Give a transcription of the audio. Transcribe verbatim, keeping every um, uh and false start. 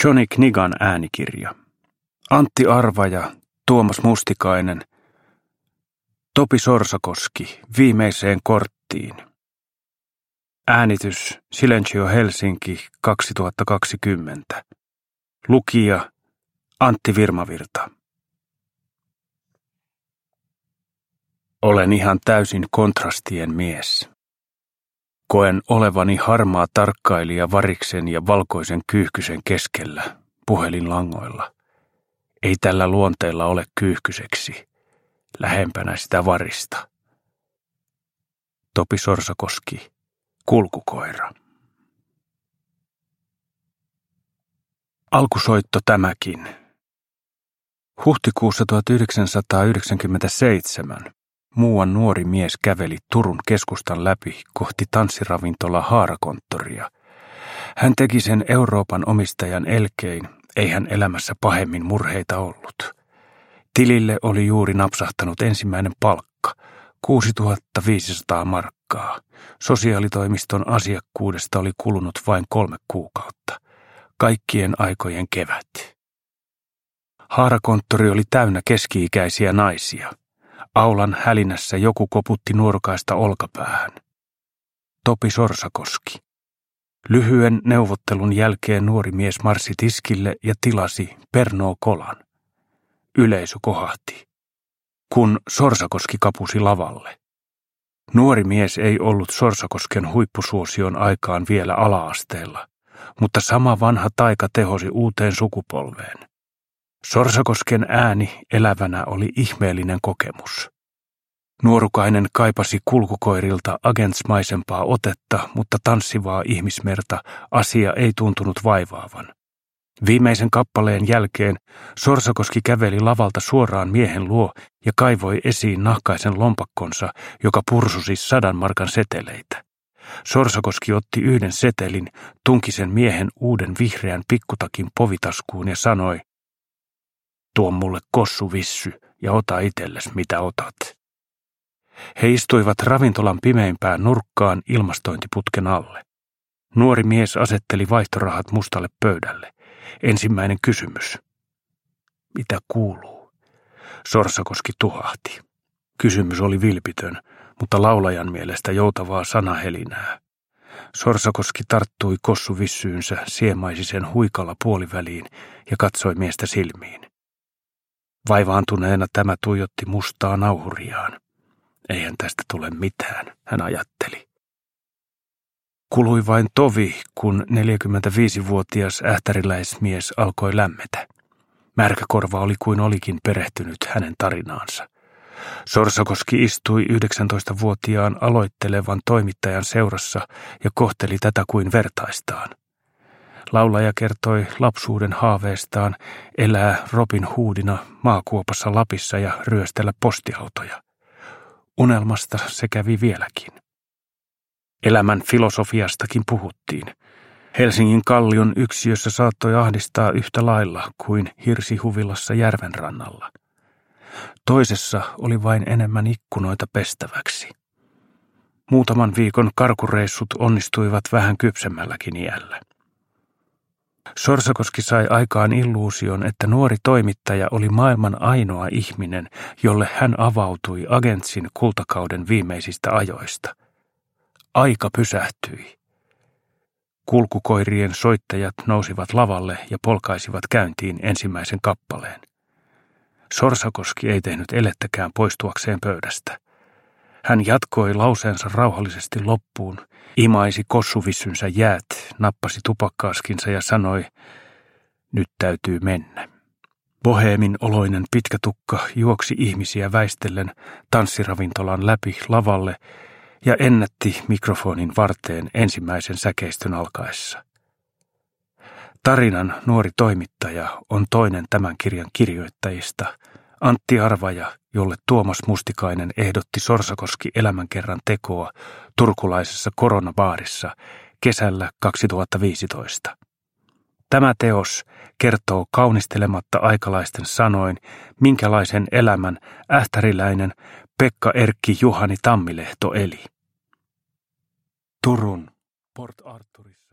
Johnny Knigan äänikirja. Antti Arvaja, Tuomas Mustikainen, Topi Sorsakoski, Viimeiseen korttiin. Äänitys Silencio Helsinki kaksituhattakaksikymmentä. Lukija Antti Virmavirta. Olen ihan täysin kontrastien mies. Koen olevani harmaa tarkkailija variksen ja valkoisen kyyhkysen keskellä, puhelinlangoilla. Ei tällä luonteella ole kyyhkyseksi, lähempänä sitä varista. Topi Sorsakoski, Kulkukoira. Alkusoitto tämäkin. Huhtikuussa tuhatyhdeksänsataayhdeksänkymmentäseitsemän muuan nuori mies käveli Turun keskustan läpi kohti tanssiravintola Haarakonttoria. Hän teki sen Euroopan omistajan elkein, ei hän elämässä pahemmin murheita ollut. Tilille oli juuri napsahtanut ensimmäinen palkka, kuusituhattaviisisataa markkaa. Sosiaalitoimiston asiakkuudesta oli kulunut vain kolme kuukautta. Kaikkien aikojen kevät. Haarakonttori oli täynnä keski-ikäisiä naisia. Aulan hälinässä joku koputti nuorukaista olkapäähän. Topi Sorsakoski. Lyhyen neuvottelun jälkeen nuori mies marssi tiskille ja tilasi Pernod Colan. Yleisö kohahti, kun Sorsakoski kapusi lavalle. Nuori mies ei ollut Sorsakosken huippusuosion aikaan vielä ala-asteella, mutta sama vanha taika tehosi uuteen sukupolveen. Sorsakosken ääni elävänä oli ihmeellinen kokemus. Nuorukainen kaipasi kulkukoirilta agentsmaisempaa otetta, mutta tanssivaa ihmismerta asia ei tuntunut vaivaavan. Viimeisen kappaleen jälkeen Sorsakoski käveli lavalta suoraan miehen luo ja kaivoi esiin nahkaisen lompakkonsa, joka pursusi sadan markan seteleitä. Sorsakoski otti yhden setelin, tunki sen miehen uuden vihreän pikkutakin povitaskuun ja sanoi, tuo mulle kossuvissy ja ota itsellesi mitä otat. He istuivat ravintolan pimeimpään nurkkaan ilmastointiputken alle. Nuori mies asetteli vaihtorahat mustalle pöydälle. Ensimmäinen kysymys. Mitä kuuluu? Sorsakoski tuhahti. Kysymys oli vilpitön, mutta laulajan mielestä joutavaa sanahelinää. Sorsakoski tarttui kossuvissyynsä, siemaisi sen huikalla puoliväliin ja katsoi miestä silmiin. Vaivaantuneena tämä tuijotti mustaa nauhuriaan. Eihän tästä tule mitään, hän ajatteli. Kului vain tovi, kun neljäkymmentäviisivuotias ähtäriläismies alkoi lämmetä. Märkäkorva oli kuin olikin perehtynyt hänen tarinaansa. Sorsakoski istui yhdeksäntoistavuotiaan aloittelevan toimittajan seurassa ja kohteli tätä kuin vertaistaan. Laulaja kertoi lapsuuden haaveestaan elää Robin Hoodina maakuopassa Lapissa ja ryöstellä postiautoja. Unelmasta se kävi vieläkin. Elämän filosofiastakin puhuttiin. Helsingin kallion yksiössä saattoi ahdistaa yhtä lailla kuin hirsihuvilassa järvenrannalla. Toisessa oli vain enemmän ikkunoita pestäväksi. Muutaman viikon karkureissut onnistuivat vähän kypsemmälläkin iällä. Sorsakoski sai aikaan illuusion, että nuori toimittaja oli maailman ainoa ihminen, jolle hän avautui agentsin kultakauden viimeisistä ajoista. Aika pysähtyi. Kulkukoirien soittajat nousivat lavalle ja polkaisivat käyntiin ensimmäisen kappaleen. Sorsakoski ei tehnyt elettäkään poistuakseen pöydästä. Hän jatkoi lauseensa rauhallisesti loppuun, imaisi kossuvissynsa jäät, nappasi tupakkaaskinsa ja sanoi, nyt täytyy mennä. Boheemin oloinen pitkä tukka juoksi ihmisiä väistellen tanssiravintolan läpi lavalle ja ennätti mikrofonin varteen ensimmäisen säkeistön alkaessa. Tarinan nuori toimittaja on toinen tämän kirjan kirjoittajista, Antti Arvaja, jolle Tuomas Mustikainen ehdotti Sorsakoski elämänkerran tekoa turkulaisessa koronabaarissa kesällä kaksituhattaviisitoista. Tämä teos kertoo kaunistelematta aikalaisten sanoin, minkälaisen elämän ähtäriläinen Pekka Erkki Juhani Tammilehto eli. Turun Port Arthurissa.